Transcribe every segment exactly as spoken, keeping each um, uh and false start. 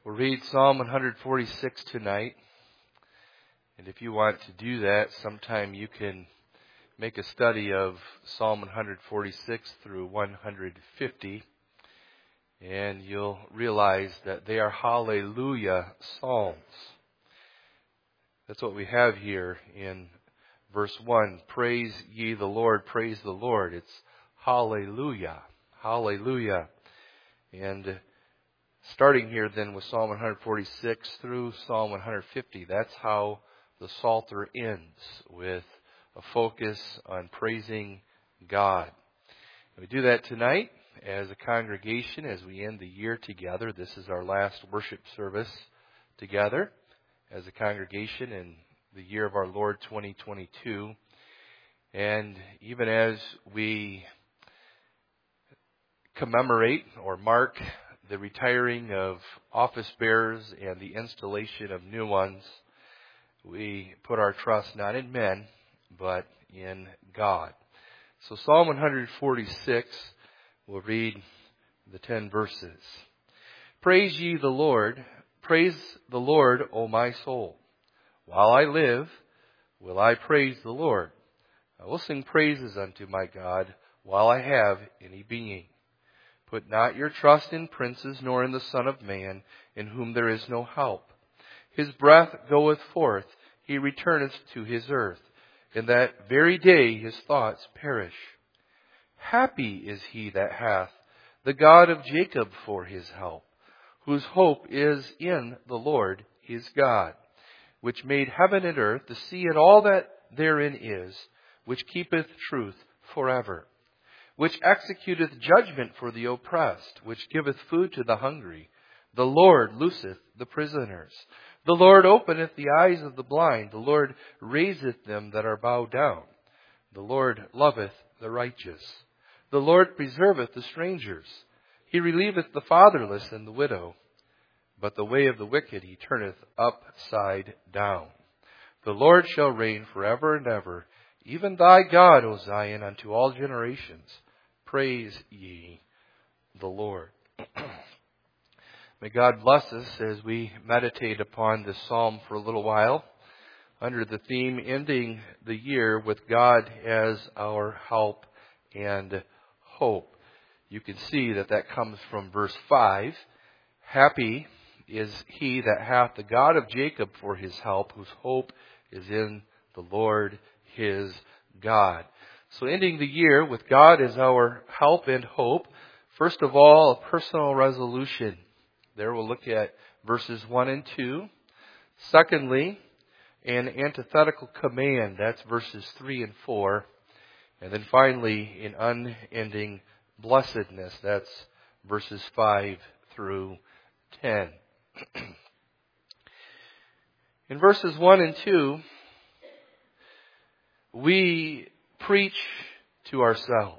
We'll read Psalm one forty-six tonight. And if you want to do that, sometime you can make a study of Psalm one forty-six through one fifty. And you'll realize that they are hallelujah psalms. That's what we have here in verse one. Praise ye the Lord, praise the Lord. It's hallelujah, hallelujah. And starting here then with Psalm one forty-six through Psalm one fifty, that's how the Psalter ends, with a focus on praising God. We do that tonight as a congregation as we end the year together. This is our last worship service together as a congregation in the year of our Lord twenty twenty-two. And even as we commemorate or mark the retiring of office bearers and the installation of new ones, we put our trust not in men, but in God. So Psalm one forty-six, we'll read the ten verses. Praise ye the Lord, praise the Lord, O my soul. While I live, will I praise the Lord. I will sing praises unto my God while I have any being. Put not your trust in princes, nor in the Son of Man, in whom there is no help. His breath goeth forth, he returneth to his earth. In that very day his thoughts perish. Happy is he that hath the God of Jacob for his help, whose hope is in the Lord his God, which made heaven and earth, the sea and all that therein is, which keepeth truth forever, which executeth judgment for the oppressed, which giveth food to the hungry. The Lord looseth the prisoners. The Lord openeth the eyes of the blind. The Lord raiseth them that are bowed down. The Lord loveth the righteous. The Lord preserveth the strangers. He relieveth the fatherless and the widow. But the way of the wicked he turneth upside down. The Lord shall reign forever and ever. Even thy God, O Zion, unto all generations. Praise ye the Lord. May God bless us as we meditate upon this psalm for a little while under the theme ending the year with God as our help and hope. You can see that that comes from verse five. Happy is he that hath the God of Jacob for his help, whose hope is in the Lord his God. So ending the year with God as our help and hope. First of all, a personal resolution. There we'll look at verses one and two. Secondly, an antithetical command. That's verses three and four. And then finally, an unending blessedness. That's verses five through ten. In verses one and two, we preach to ourselves.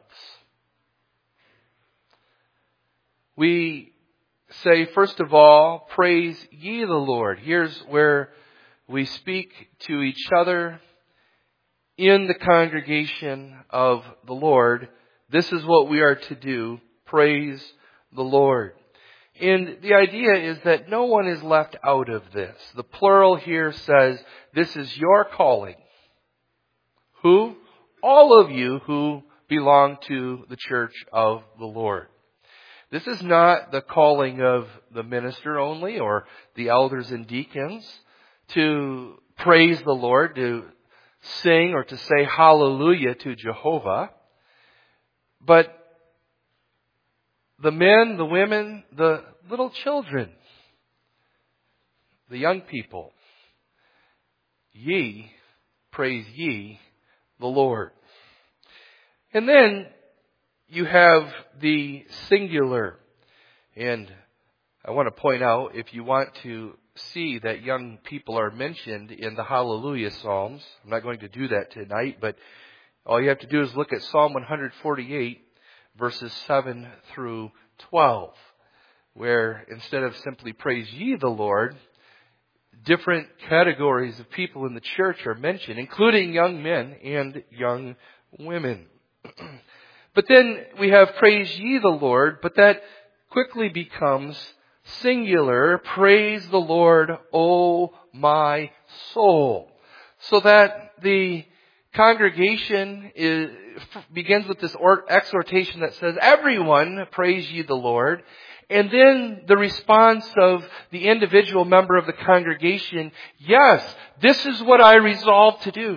We say, first of all, praise ye the Lord. Here's where we speak to each other in the congregation of the Lord. This is what we are to do. Praise the Lord. And the idea is that no one is left out of this. The plural here says, this is your calling. Who? All of you who belong to the church of the Lord. This is not the calling of the minister only or the elders and deacons to praise the Lord, to sing or to say hallelujah to Jehovah. But the men, the women, the little children, the young people, ye, praise ye the Lord. And then you have the singular. And I want to point out, if you want to see that young people are mentioned in the Hallelujah Psalms, I'm not going to do that tonight, but all you have to do is look at Psalm one forty-eight, verses seven through twelve, where instead of simply praise ye the Lord, different categories of people in the church are mentioned, including young men and young women. But then we have praise ye the Lord, but that quickly becomes singular, praise the Lord, O my soul. So that the congregation is, begins with this exhortation that says, everyone praise ye the Lord. And then the response of the individual member of the congregation, yes, this is what I resolve to do.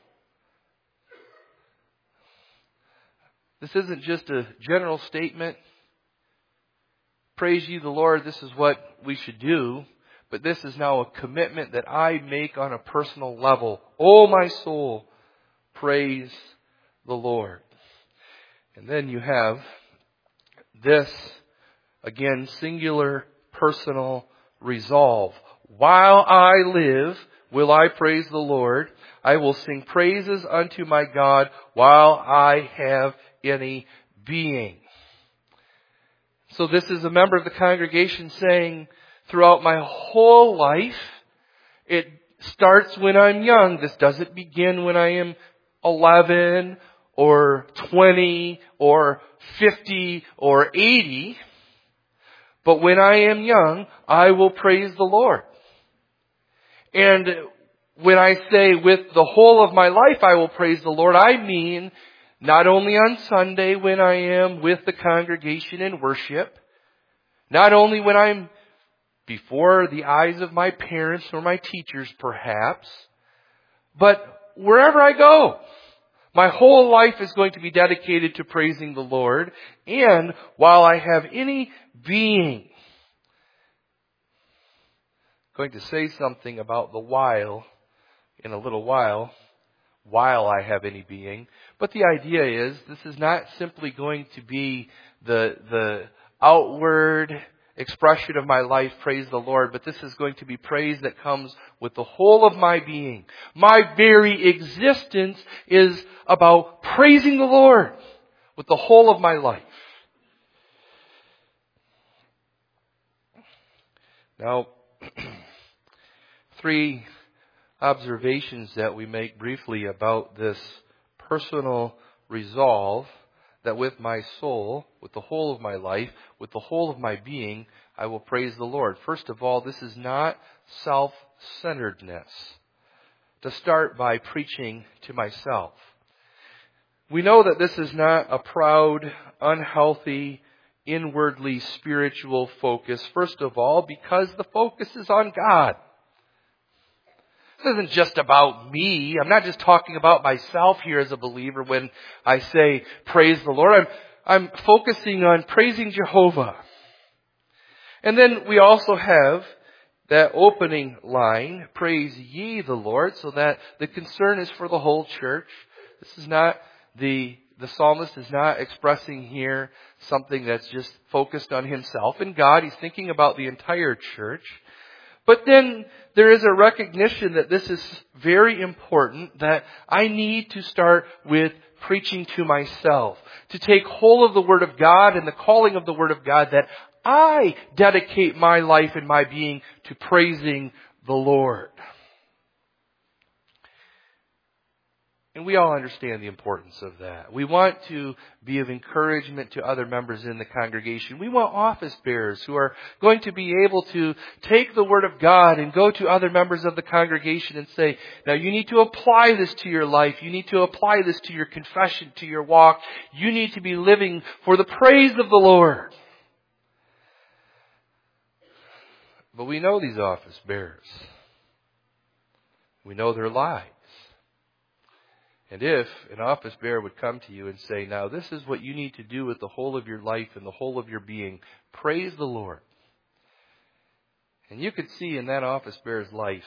This isn't just a general statement. Praise ye the Lord, this is what we should do. But this is now a commitment that I make on a personal level. Oh, my soul, praise the Lord. And then you have this, again, singular, personal resolve. While I live, will I praise the Lord. I will sing praises unto my God while I have any being. So this is a member of the congregation saying, throughout my whole life, it starts when I'm young. This doesn't begin when I am eleven or twenty or fifty or eighty. But when I am young, I will praise the Lord. And when I say with the whole of my life I will praise the Lord, I mean not only on Sunday when I am with the congregation in worship, not only when I'm before the eyes of my parents or my teachers perhaps, but wherever I go. My whole life is going to be dedicated to praising the Lord. And while I have any being, I'm going to say something about the while in a little while, while I have any being. But the idea is this is not simply going to be the, the outward expression of my life, praise the Lord, but this is going to be praise that comes with the whole of my being. My very existence is about praising the Lord with the whole of my life. Now, three observations that we make briefly about this personal resolve that with my soul, with the whole of my life, with the whole of my being, I will praise the Lord. First of all, this is not self-centeredness. To start by preaching to myself. We know that this is not a proud, unhealthy, inwardly spiritual focus. First of all, because the focus is on God. This isn't just about me. I'm not just talking about myself here as a believer when I say praise the Lord. I'm, I'm focusing on praising Jehovah. And then we also have that opening line, praise ye the Lord, so that the concern is for the whole church. This is not the, the psalmist is not expressing here something that's just focused on himself and God. He's thinking about the entire church. But then there is a recognition that this is very important, that I need to start with preaching to myself, to take hold of the Word of God and the calling of the Word of God, that I dedicate my life and my being to praising the Lord. And we all understand the importance of that. We want to be of encouragement to other members in the congregation. We want office bearers who are going to be able to take the Word of God and go to other members of the congregation and say, now you need to apply this to your life. You need to apply this to your confession, to your walk. You need to be living for the praise of the Lord. But we know these office bearers. We know their lives. And if an office bearer would come to you and say, now this is what you need to do with the whole of your life and the whole of your being, praise the Lord. And you could see in that office bearer's life,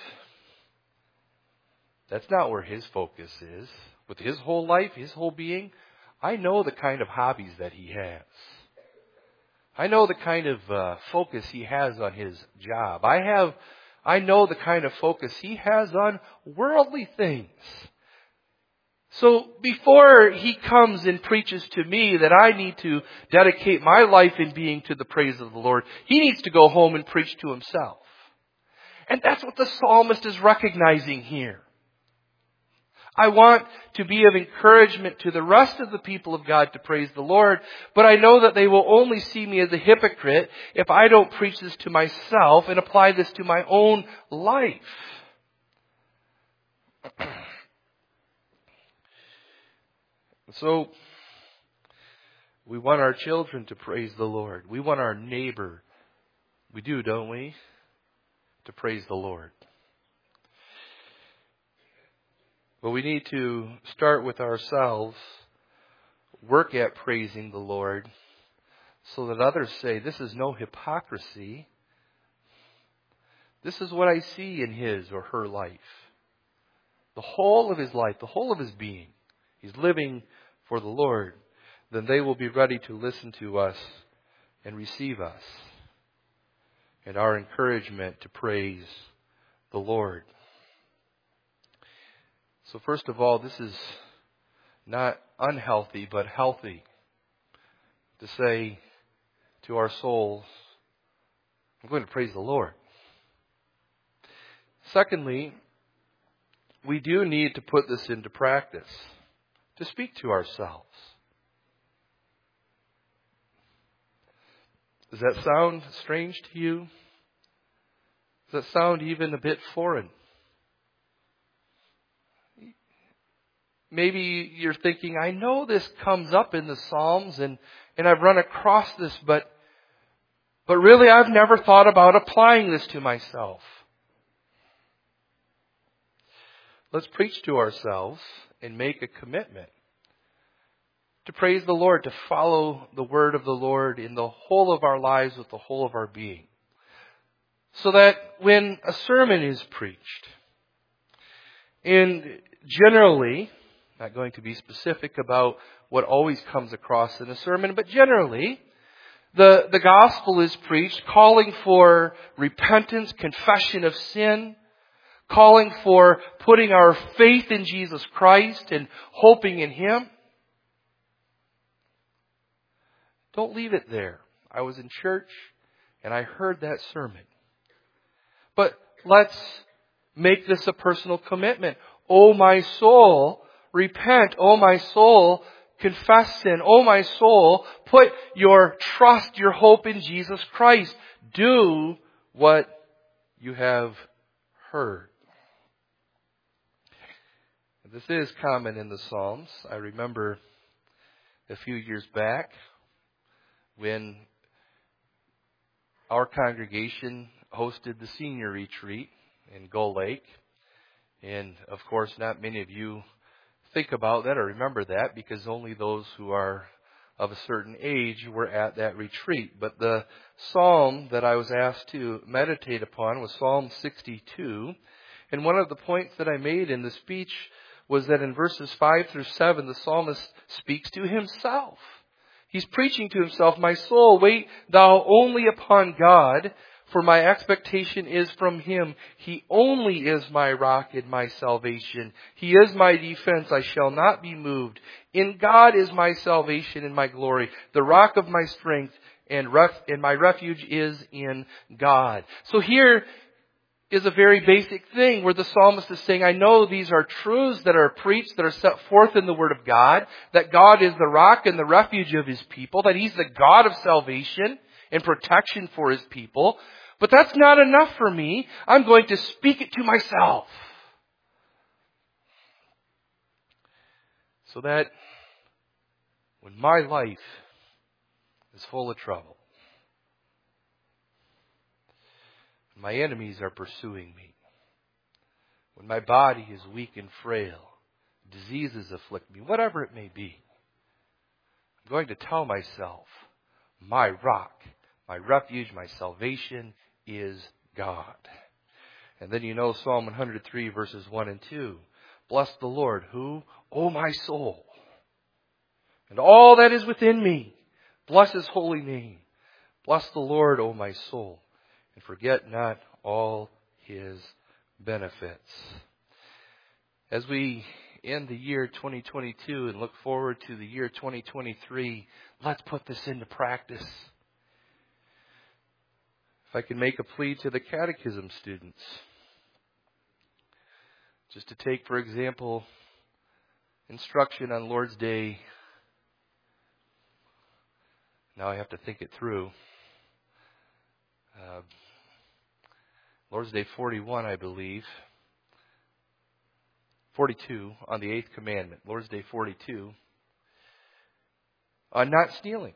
that's not where his focus is. With his whole life, his whole being, I know the kind of hobbies that he has. I know the kind of uh, focus he has on his job. I have, I know the kind of focus he has on worldly things. So before he comes and preaches to me that I need to dedicate my life and being to the praise of the Lord, he needs to go home and preach to himself. And that's what the psalmist is recognizing here. I want to be of encouragement to the rest of the people of God to praise the Lord, but I know that they will only see me as a hypocrite if I don't preach this to myself and apply this to my own life. So, we want our children to praise the Lord. We want our neighbor, we do, don't we, to praise the Lord. But we need to start with ourselves, work at praising the Lord, so that others say, this is no hypocrisy. This is what I see in his or her life. The whole of his life, the whole of his being. He's living for the Lord. Then they will be ready to listen to us and receive us and our encouragement to praise the Lord. So first of all, this is not unhealthy, but healthy to say to our souls, I'm going to praise the Lord. Secondly, we do need to put this into practice, to speak to ourselves. Does that sound strange to you? Does that sound even a bit foreign? Maybe you're thinking, I know this comes up in the Psalms and, and I've run across this, but, but really I've never thought about applying this to myself. Let's preach to ourselves and make a commitment to praise the Lord, to follow the word of the Lord in the whole of our lives with the whole of our being. So that when a sermon is preached, and generally, not going to be specific about what always comes across in a sermon, but generally, the, the gospel is preached calling for repentance, confession of sin, calling for putting our faith in Jesus Christ and hoping in Him. Don't leave it there. I was in church and I heard that sermon. But let's make this a personal commitment. Oh, my soul, repent. Oh, my soul, confess sin. Oh, my soul, put your trust, your hope in Jesus Christ. Do what you have heard. This is common in the Psalms. I remember a few years back when our congregation hosted the senior retreat in Gull Lake. And of course, not many of you think about that or remember that because only those who are of a certain age were at that retreat. But the psalm that I was asked to meditate upon was Psalm sixty-two. And one of the points that I made in the speech was that in verses five through seven, the psalmist speaks to himself. He's preaching to himself, my soul, wait thou only upon God, for my expectation is from Him. He only is my rock and my salvation. He is my defense, I shall not be moved. In God is my salvation and my glory, the rock of my strength, and, ref- and my refuge is in God. So here is a very basic thing where the psalmist is saying, I know these are truths that are preached, that are set forth in the Word of God, that God is the rock and the refuge of His people, that He's the God of salvation and protection for His people. But that's not enough for me. I'm going to speak it to myself. So that when my life is full of trouble, my enemies are pursuing me, when my body is weak and frail, diseases afflict me, whatever it may be, I'm going to tell myself, my rock, my refuge, my salvation is God. And then you know Psalm one hundred three verses one and two. Bless the Lord, who? O my soul, and all that is within me. Bless His holy name. Bless the Lord, O my soul, and forget not all His benefits. As we end the year twenty twenty-two and look forward to the year twenty twenty-three, let's put this into practice. If I can make a plea to the catechism students, just to take, for example, instruction on Lord's Day. Now I have to think it through. Uh, Lord's Day forty-one, I believe. forty-two on the eighth commandment. Lord's Day forty-two. On not stealing.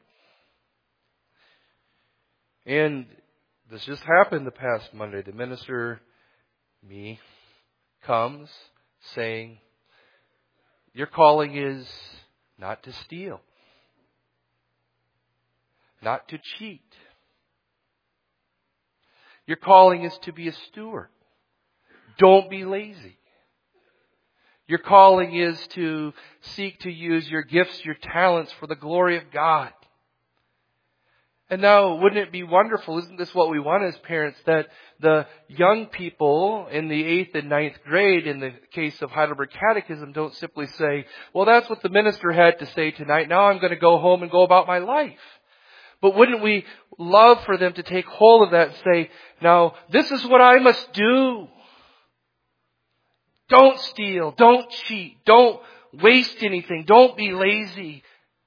And this just happened the past Monday. The minister, me, comes saying, your calling is not to steal. Not to cheat. Your calling is to be a steward. Don't be lazy. Your calling is to seek to use your gifts, your talents for the glory of God. And now, wouldn't it be wonderful, isn't this what we want as parents, that the young people in the eighth and ninth grade, in the case of Heidelberg Catechism, don't simply say, well, that's what the minister had to say tonight, now I'm going to go home and go about my life. But wouldn't we love for them to take hold of that and say, now, this is what I must do. Don't steal. Don't cheat. Don't waste anything. Don't be lazy.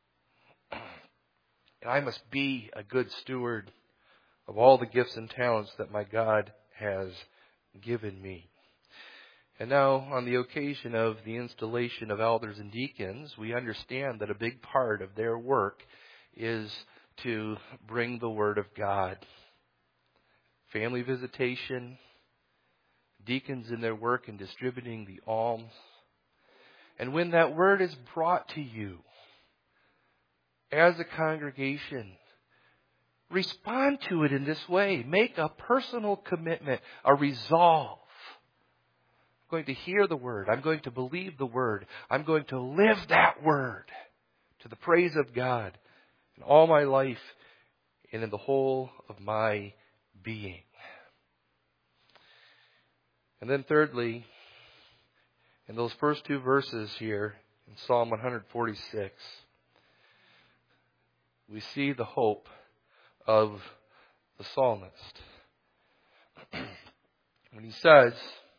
And I must be a good steward of all the gifts and talents that my God has given me. And now, on the occasion of the installation of elders and deacons, we understand that a big part of their work is to bring the Word of God. Family visitation, deacons in their work in distributing the alms. And when that Word is brought to you, as a congregation, respond to it in this way. Make a personal commitment, a resolve. I'm going to hear the Word. I'm going to believe the Word. I'm going to live that Word to the praise of God in all my life and in the whole of my being. And then thirdly, in those first two verses here in Psalm one forty-six, we see the hope of the psalmist. When he says,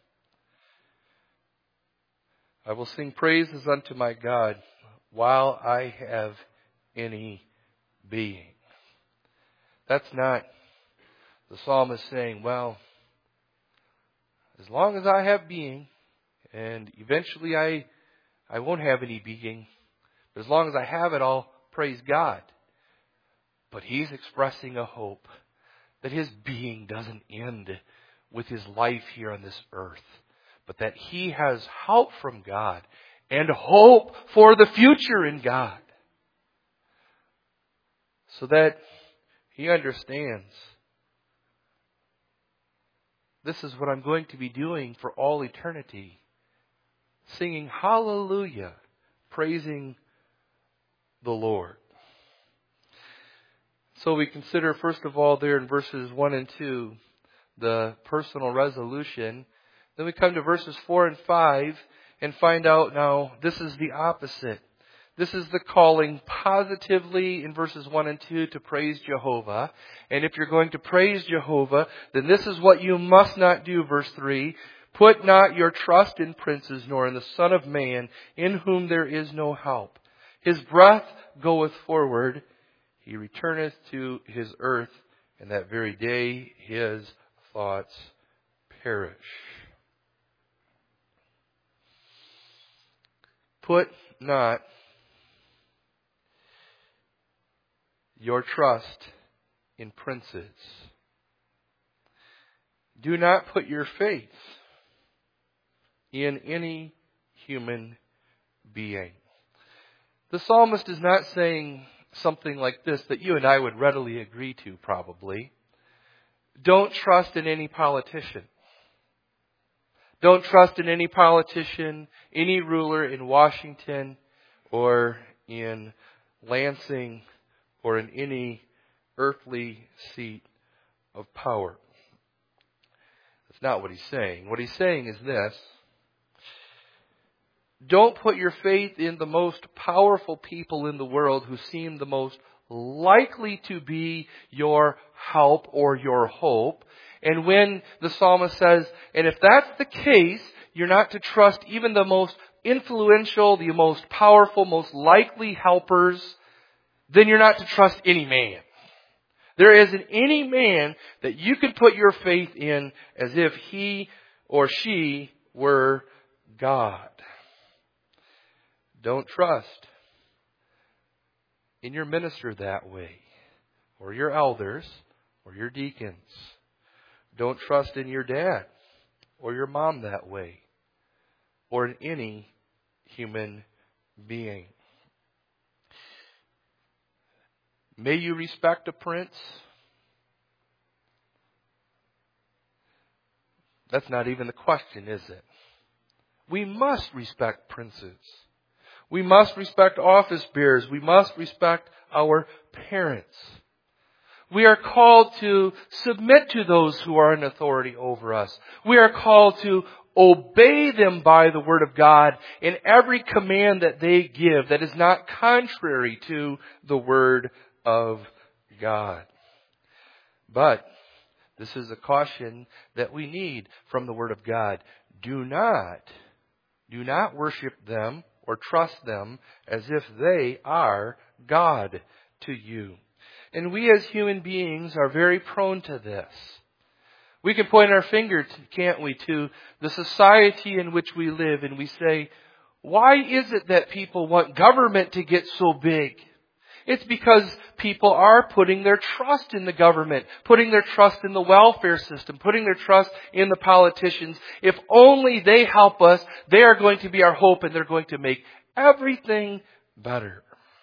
I will sing praises unto my God while I have any being. That's not the psalmist saying, well, as long as I have being, and eventually I, I won't have any being, but as long as I have it, I'll praise God. But he's expressing a hope that his being doesn't end with his life here on this earth, but that he has help from God and hope for the future in God. So that he understands, this is what I'm going to be doing for all eternity. Singing hallelujah, praising the Lord. So we consider, first of all, there in verses one and two, the personal resolution. Then we come to verses four and five and find out now this is the opposite. This is the calling positively in verses one and two to praise Jehovah. And if you're going to praise Jehovah, then this is what you must not do, verse three. Put not your trust in princes, nor in the Son of Man, in whom there is no help. His breath goeth forward. He returneth to his earth, and that very day his thoughts perish. Put not your trust in princes. Do not put your faith in any human being. The psalmist is not saying something like this that you and I would readily agree to, probably. Don't trust in any politician. Don't trust in any politician, any ruler in Washington or in Lansing or in any earthly seat of power. That's not what he's saying. What he's saying is this. Don't put your faith in the most powerful people in the world who seem the most likely to be your help or your hope. And when the psalmist says, and if that's the case, you're not to trust even the most influential, the most powerful, most likely helpers, then you're not to trust any man. There isn't any man that you can put your faith in as if he or she were God. Don't trust in your minister that way, or your elders, or your deacons. Don't trust in your dad or your mom that way, or in any human being. May you respect a prince? That's not even the question, is it? We must respect princes. We must respect office bearers. We must respect our parents. We are called to submit to those who are in authority over us. We are called to obey them by the Word of God in every command that they give that is not contrary to the Word of God. But this is a caution that we need from the Word of God. Do not, do not worship them or trust them as if they are God to you. And we as human beings are very prone to this. We can point our finger, can't we, to the society in which we live, and we say, why is it that people want government to get so big? It's because people are putting their trust in the government, putting their trust in the welfare system, putting their trust in the politicians. If only they help us, they are going to be our hope and they're going to make everything better.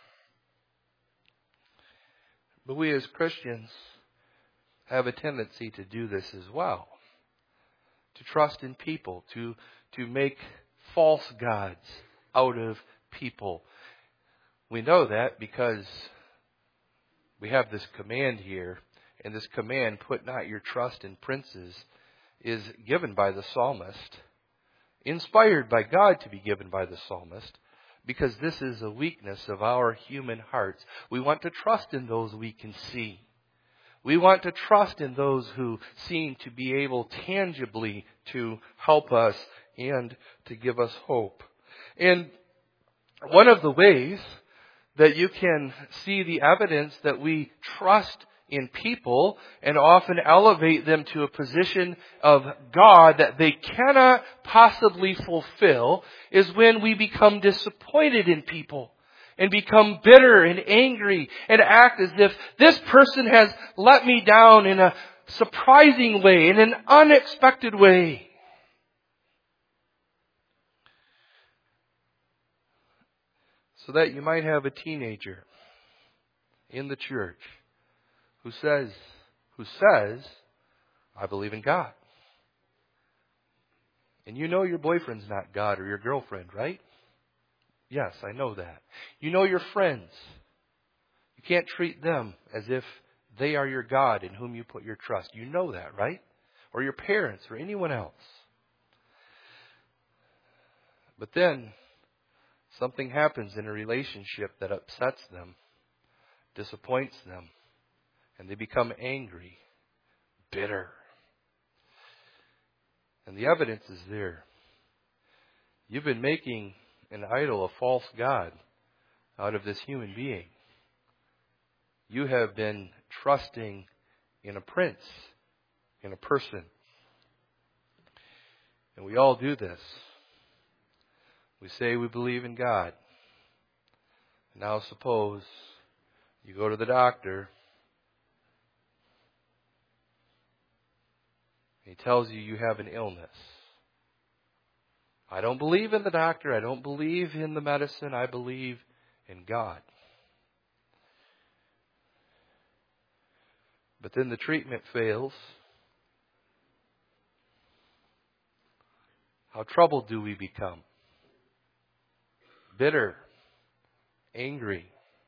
But we as Christians have a tendency to do this as well. To trust in people, to, to make false gods out of people. We know that because we have this command here, and this command, put not your trust in princes, is given by the psalmist, inspired by God to be given by the psalmist, because this is a weakness of our human hearts. We want to trust in those we can see. We want to trust in those who seem to be able tangibly to help us and to give us hope. And one of the ways that you can see the evidence that we trust in people and often elevate them to a position of God that they cannot possibly fulfill is when we become disappointed in people and become bitter and angry and act as if this person has let me down in a surprising way, in an unexpected way. So that you might have a teenager in the church who says, who says, I believe in God. And you know your boyfriend's not God or your girlfriend, right? Yes, I know that. You know your friends. You can't treat them as if they are your God in whom you put your trust. You know that, right? Or your parents or anyone else. But then something happens in a relationship that upsets them, disappoints them, and they become angry, bitter. And the evidence is there. You've been making an idol, a false god, out of this human being. You have been trusting in a prince, in a person. And we all do this. We say we believe in God. Now suppose you go to the doctor. He tells you you have an illness. I don't believe in the doctor. I don't believe in the medicine. I believe in God. But then the treatment fails. How troubled do we become? Bitter, angry.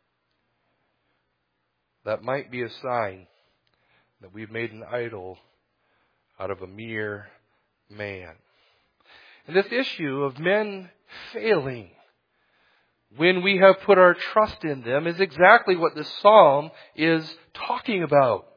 That might be a sign that we've made an idol out of a mere man. And this issue of men failing when we have put our trust in them is exactly what this psalm is talking about.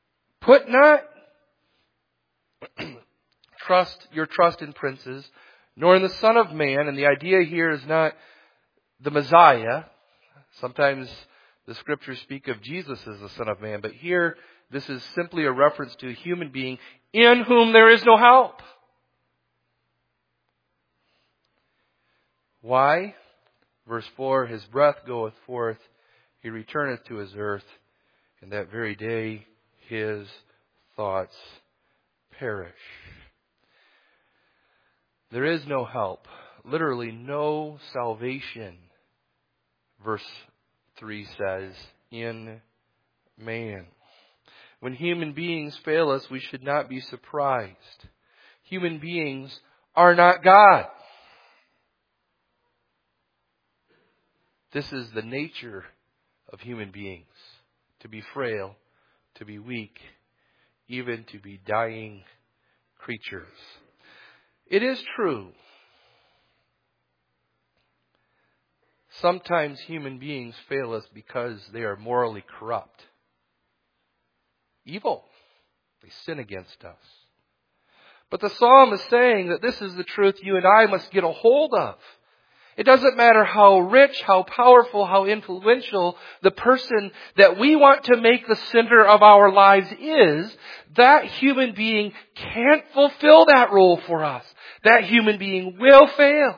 Put not trust your trust in princes, nor in the Son of Man. And the idea here is not the Messiah. Sometimes the Scriptures speak of Jesus as the Son of Man, but here this is simply a reference to a human being in whom there is no help. Why? Verse four, his breath goeth forth, he returneth to his earth, and that very day his thoughts perish. There is no help, literally no salvation, verse three says, in man. When human beings fail us, we should not be surprised. Human beings are not God. This is the nature of human beings, to be frail, to be weak, even to be dying creatures. It is true. Sometimes human beings fail us because they are morally corrupt. Evil. They sin against us. But the psalm is saying that this is the truth you and I must get a hold of. It doesn't matter how rich, how powerful, how influential the person that we want to make the center of our lives is, that human being can't fulfill that role for us. That human being will fail.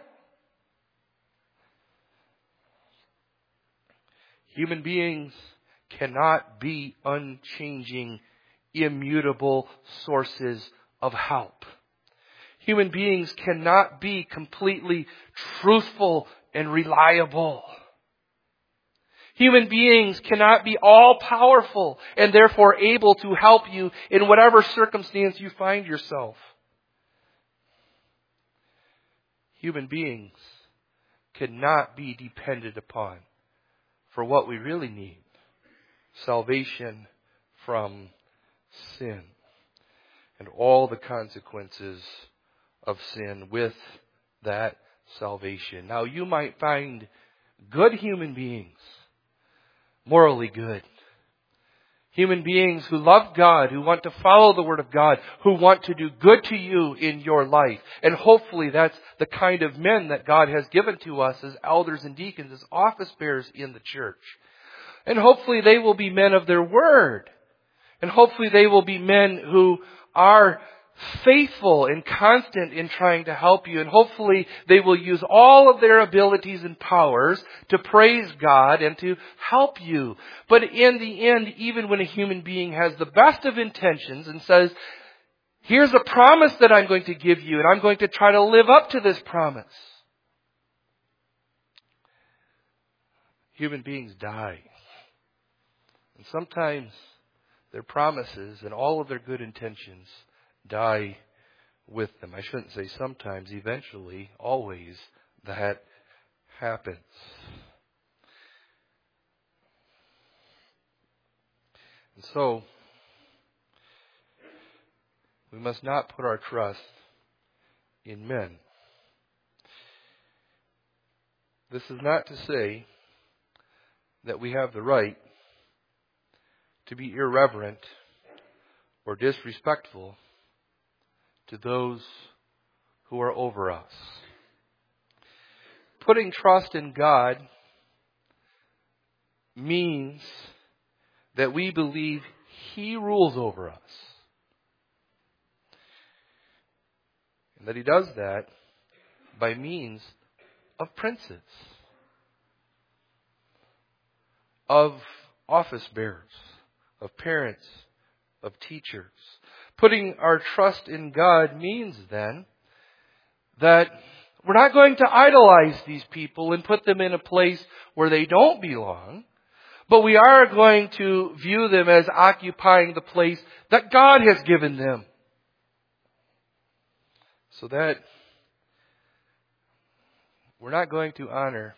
Human beings cannot be unchanging, immutable sources of help. Human beings cannot be completely truthful and reliable. Human beings cannot be all-powerful and therefore able to help you in whatever circumstance you find yourself. Human beings cannot be depended upon for what we really need: salvation from sin and all the consequences of sin with that salvation. Now, you might find good human beings, morally good. Human beings who love God, who want to follow the Word of God, who want to do good to you in your life. And hopefully that's the kind of men that God has given to us as elders and deacons, as office bearers in the church. And hopefully they will be men of their word. And hopefully they will be men who are faithful and constant in trying to help you. And hopefully they will use all of their abilities and powers to praise God and to help you. But in the end, even when a human being has the best of intentions and says, here's a promise that I'm going to give you and I'm going to try to live up to this promise, human beings die. And sometimes their promises and all of their good intentions die with them. I shouldn't say sometimes, eventually, always, that happens. And so, we must not put our trust in men. This is not to say that we have the right to be irreverent or disrespectful to those who are over us. Putting trust in God means that we believe He rules over us. And that He does that by means of princes, of office bearers, of parents, of teachers. Putting our trust in God means then that we're not going to idolize these people and put them in a place where they don't belong, but we are going to view them as occupying the place that God has given them. So that we're not going to honor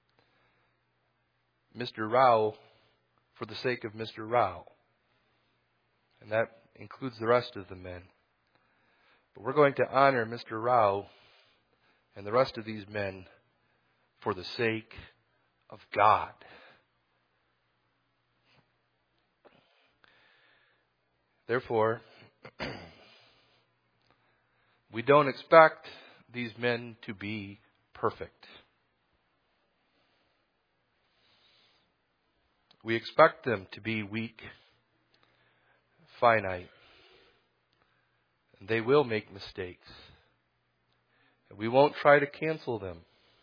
Mister Rao for the sake of Mister Rao. And that includes the rest of the men. But we're going to honor Mister Rao and the rest of these men for the sake of God. Therefore, we don't expect these men to be perfect. We expect them to be weak, finite. And they will make mistakes. And we won't try to cancel them.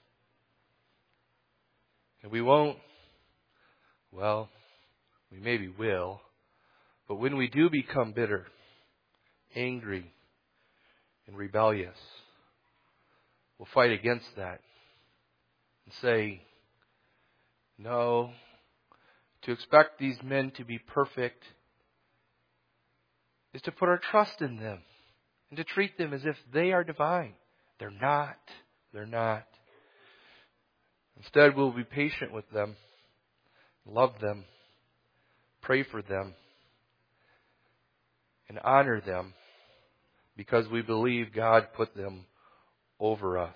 And we won't, well, we maybe will, but when we do become bitter, angry, and rebellious, we'll fight against that and say, no, to expect these men to be perfect is to put our trust in them and to treat them as if they are divine. They're not. They're not. Instead, we'll be patient with them, love them, pray for them, and honor them because we believe God put them over us.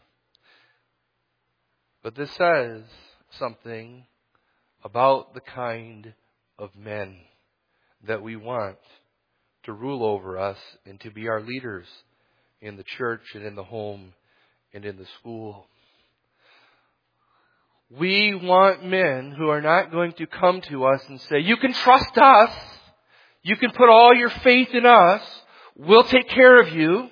But this says something about the kind of men that we want to rule over us and to be our leaders in the church and in the home and in the school. We want men who are not going to come to us and say, you can trust us. You can put all your faith in us. We'll take care of you.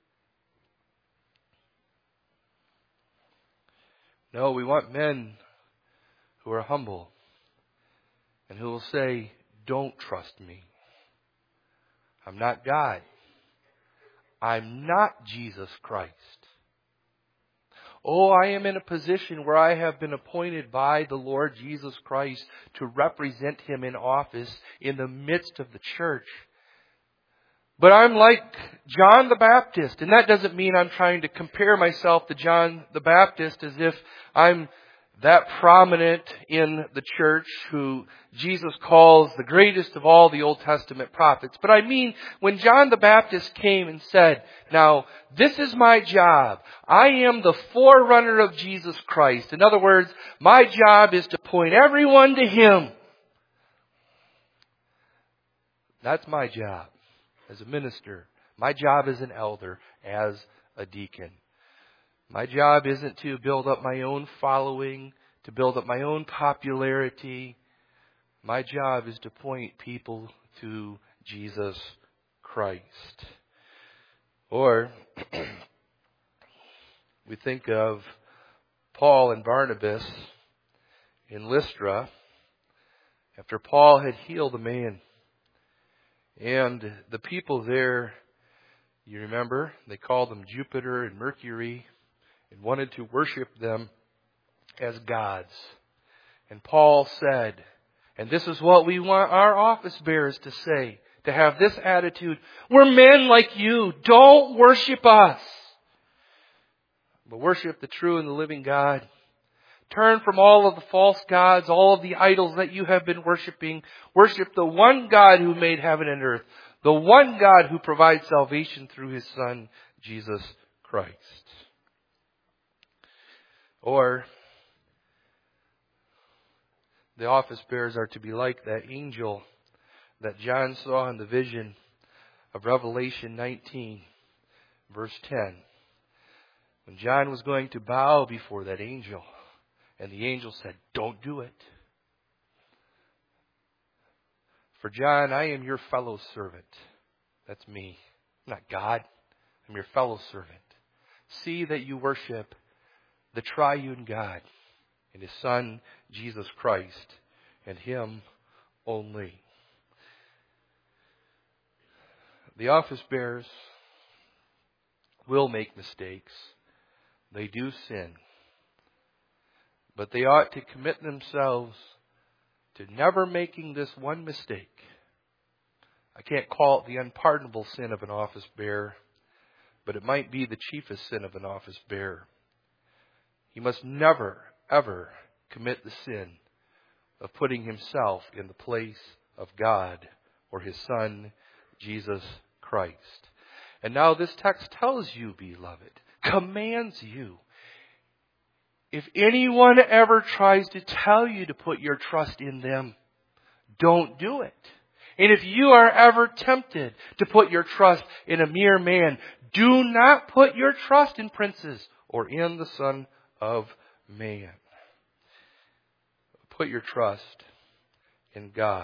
No, we want men who are humble and who will say, don't trust me. I'm not God. I'm not Jesus Christ. Oh, I am in a position where I have been appointed by the Lord Jesus Christ to represent Him in office in the midst of the church. But I'm like John the Baptist, and that doesn't mean I'm trying to compare myself to John the Baptist as if I'm that prominent in the church who Jesus calls the greatest of all the Old Testament prophets. But I mean, when John the Baptist came and said, now, this is my job. I am the forerunner of Jesus Christ. In other words, my job is to point everyone to Him. That's my job as a minister. My job as an elder, as a deacon. My job isn't to build up my own following, to build up my own popularity. My job is to point people to Jesus Christ. Or we think of Paul and Barnabas in Lystra after Paul had healed a man. And the people there, you remember, they called them Jupiter and Mercury and wanted to worship them as gods. And Paul said, and this is what we want our office bearers to say, to have this attitude, we're men like you, don't worship us, but worship the true and the living God. Turn from all of the false gods, all of the idols that you have been worshiping. Worship the one God who made heaven and earth, the one God who provides salvation through His Son, Jesus Christ. Or the office bearers are to be like that angel that John saw in the vision of Revelation nineteen, verse ten. When John was going to bow before that angel, and the angel said, don't do it. For John, I am your fellow servant. That's me. I'm not God. I'm your fellow servant. See that you worship the triune God and His Son, Jesus Christ, and Him only. The office bearers will make mistakes. They do sin. But they ought to commit themselves to never making this one mistake. I can't call it the unpardonable sin of an office bearer, but it might be the chiefest sin of an office bearer. He must never, ever commit the sin of putting himself in the place of God or His Son, Jesus Christ. And now this text tells you, beloved, commands you. If anyone ever tries to tell you to put your trust in them, don't do it. And if you are ever tempted to put your trust in a mere man, Do not put your trust in princes or in the Son of Man. Put your trust in God.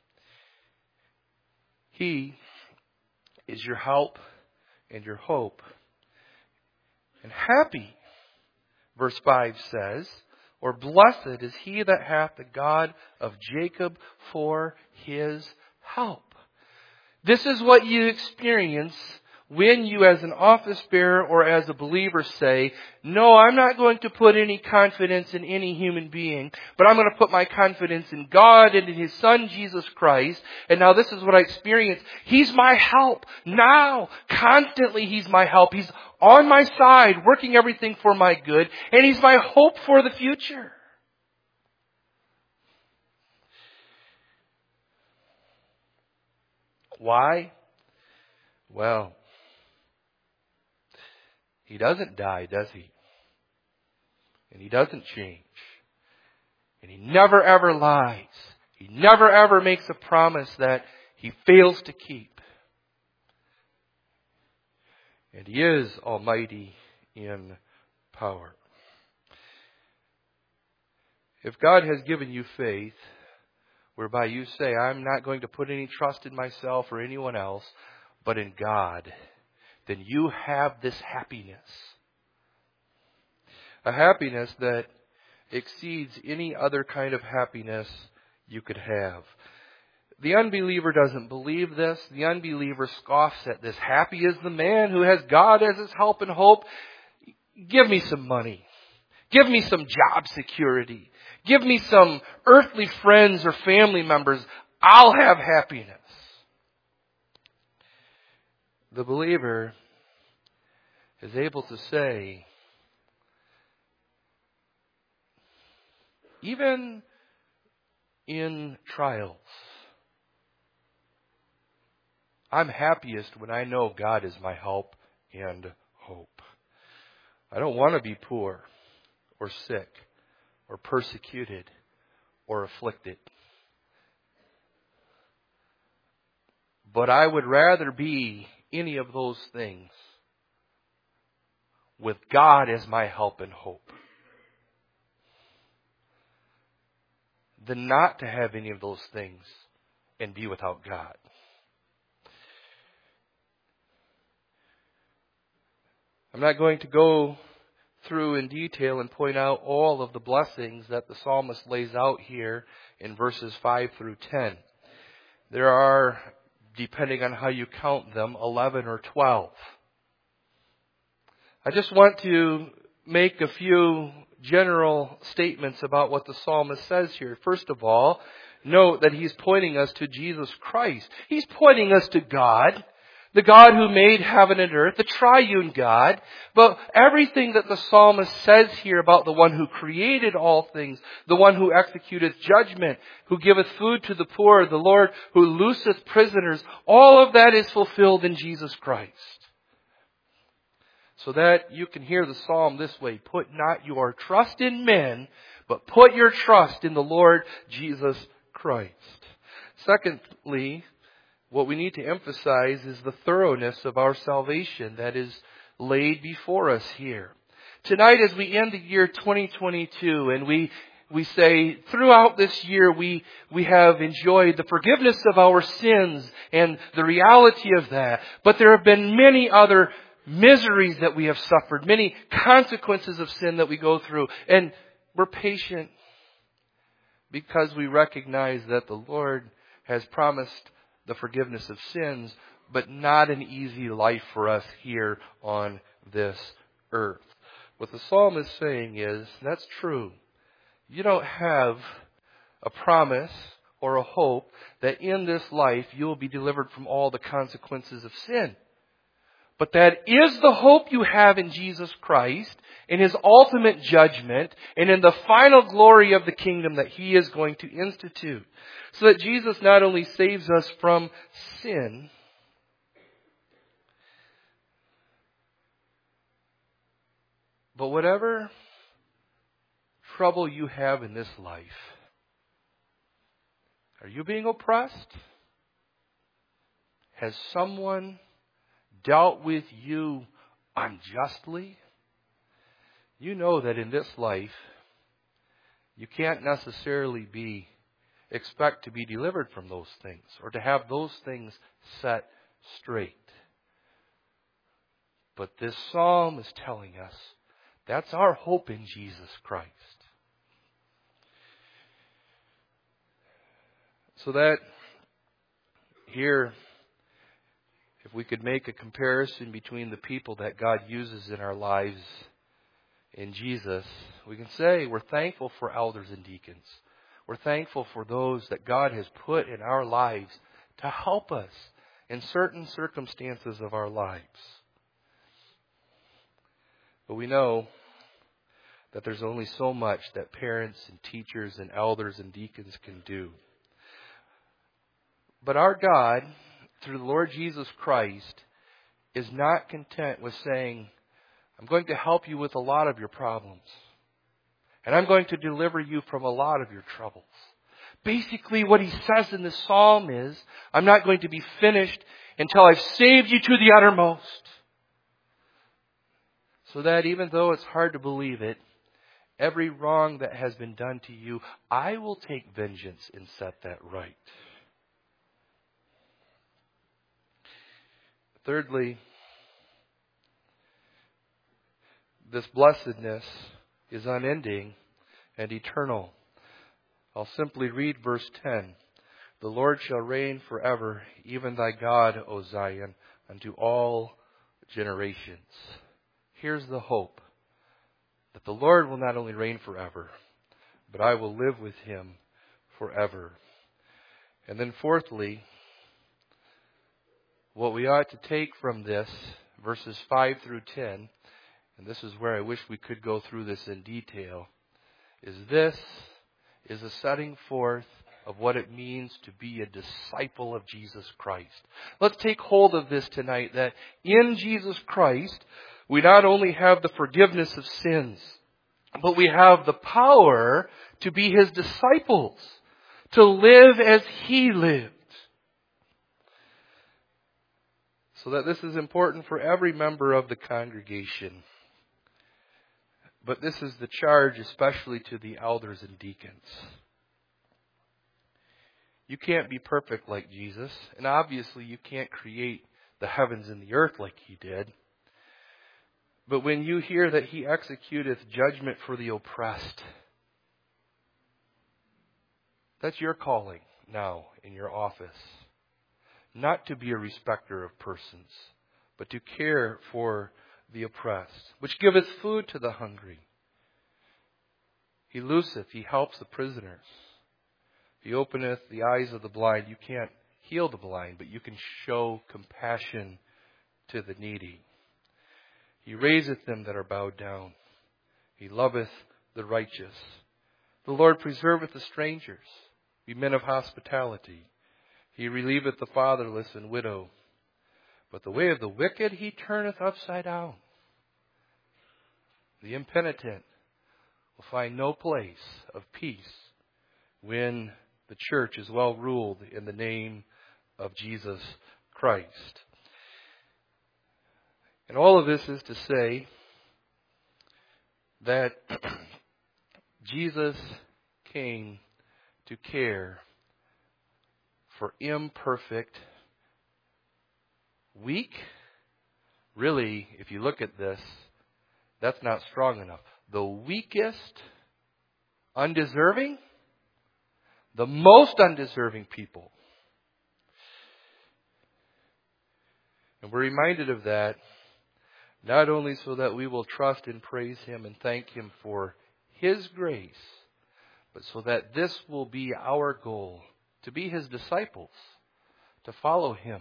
He is your help and your hope. And happy, verse five says, or blessed is he that hath the God of Jacob for his help. This is what you experience when you as an office bearer or as a believer say, no, I'm not going to put any confidence in any human being, but I'm going to put my confidence in God and in His Son, Jesus Christ. And now this is what I experience. He's my help. Now, constantly He's my help. He's on my side, working everything for my good, and He's my hope for the future. Why? Well, He doesn't die, does He? And He doesn't change. And He never ever lies. He never ever makes a promise that He fails to keep. And He is almighty in power. If God has given you faith, whereby you say, I'm not going to put any trust in myself or anyone else, but in God, then you have this happiness. A happiness that exceeds any other kind of happiness you could have. The unbeliever doesn't believe this. The unbeliever scoffs at this. Happy is the man who has God as his help and hope. Give me some money. Give me some job security. Give me some earthly friends or family members. I'll have happiness. The believer is able to say, even in trials, I'm happiest when I know God is my help and hope. I don't want to be poor or sick or persecuted or afflicted. But I would rather be any of those things with God as my help and hope than not to have any of those things and be without God. I'm not going to go through in detail and point out all of the blessings that the psalmist lays out here in verses five through ten. There are, depending on how you count them, eleven or twelve. I just want to make a few general statements about what the psalmist says here. First of all, note that he's pointing us to Jesus Christ. He's pointing us to God, the God who made heaven and earth, the triune God. But everything that the psalmist says here about the one who created all things, the one who executeth judgment, who giveth food to the poor, the Lord who looseth prisoners, all of that is fulfilled in Jesus Christ. So that you can hear the psalm this way: put not your trust in men, but put your trust in the Lord Jesus Christ. Secondly, what we need to emphasize is the thoroughness of our salvation that is laid before us here. Tonight, as we end the year twenty twenty-two, and we we say throughout this year we we have enjoyed the forgiveness of our sins and the reality of that, but there have been many other miseries that we have suffered, many consequences of sin that we go through, and we're patient because we recognize that the Lord has promised the forgiveness of sins, but not an easy life for us here on this earth. What the psalm is saying is, that's true. You don't have a promise or a hope that in this life you'll be delivered from all the consequences of sin. But that is the hope you have in Jesus Christ, in His ultimate judgment, and in the final glory of the kingdom that He is going to institute. So that Jesus not only saves us from sin, but whatever trouble you have in this life, are you being oppressed? Has someone dealt with you unjustly, you know that in this life, you can't necessarily be expect to be delivered from those things or to have those things set straight. But this psalm is telling us that's our hope in Jesus Christ. So that here, if we could make a comparison between the people that God uses in our lives in Jesus, we can say we're thankful for elders and deacons. We're thankful for those that God has put in our lives to help us in certain circumstances of our lives. But we know that there's only so much that parents and teachers and elders and deacons can do. But our God, through the Lord Jesus Christ, is not content with saying, I'm going to help you with a lot of your problems. And I'm going to deliver you from a lot of your troubles. Basically, what he says in this psalm is, I'm not going to be finished until I've saved you to the uttermost. So that even though it's hard to believe it, every wrong that has been done to you, I will take vengeance and set that right. Thirdly, this blessedness is unending and eternal. I'll simply read verse ten. The Lord shall reign forever, even thy God, O Zion, unto all generations. Here's the hope, that the Lord will not only reign forever, but I will live with him forever. And then fourthly, what we ought to take from this, verses five through ten, and this is where I wish we could go through this in detail, is this is a setting forth of what it means to be a disciple of Jesus Christ. Let's take hold of this tonight, that in Jesus Christ, we not only have the forgiveness of sins, but we have the power to be his disciples, to live as he lived. So that this is important for every member of the congregation. But this is the charge especially to the elders and deacons. You can't be perfect like Jesus, and obviously you can't create the heavens and the earth like he did. But when you hear that he executeth judgment for the oppressed, that's your calling now in your office. Not to be a respecter of persons, but to care for the oppressed, which giveth food to the hungry. He looseth, he helps the prisoners. He openeth the eyes of the blind. You can't heal the blind, but you can show compassion to the needy. He raiseth them that are bowed down. He loveth the righteous. The Lord preserveth the strangers. Be men of hospitality. He relieveth the fatherless and widow. But the way of the wicked he turneth upside down. The impenitent will find no place of peace when the church is well ruled in the name of Jesus Christ. And all of this is to say that Jesus came to care for imperfect, weak. Really, if you look at this, that's not strong enough. The weakest, undeserving, the most undeserving people. And we're reminded of that, not only so that we will trust and praise him and thank him for his grace, but so that this will be our goal, to be his disciples, to follow him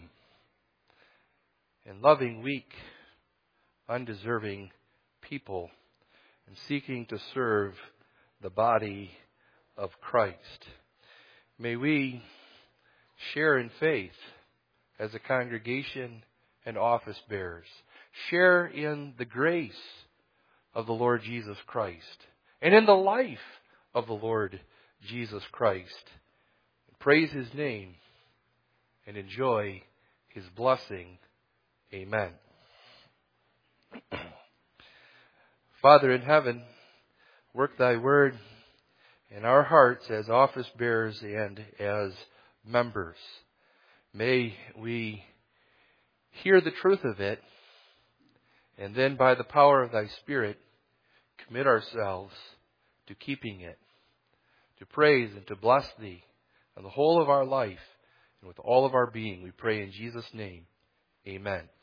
in loving weak, undeserving people and seeking to serve the body of Christ. May we share in faith as a congregation and office bearers. Share in the grace of the Lord Jesus Christ and in the life of the Lord Jesus Christ. Praise his name and enjoy his blessing. Amen. Father in heaven, work thy word in our hearts as office bearers and as members. May we hear the truth of it, and then by the power of thy Spirit, commit ourselves to keeping it, to praise and to bless thee on the whole of our life and with all of our being. We pray in Jesus' name. Amen.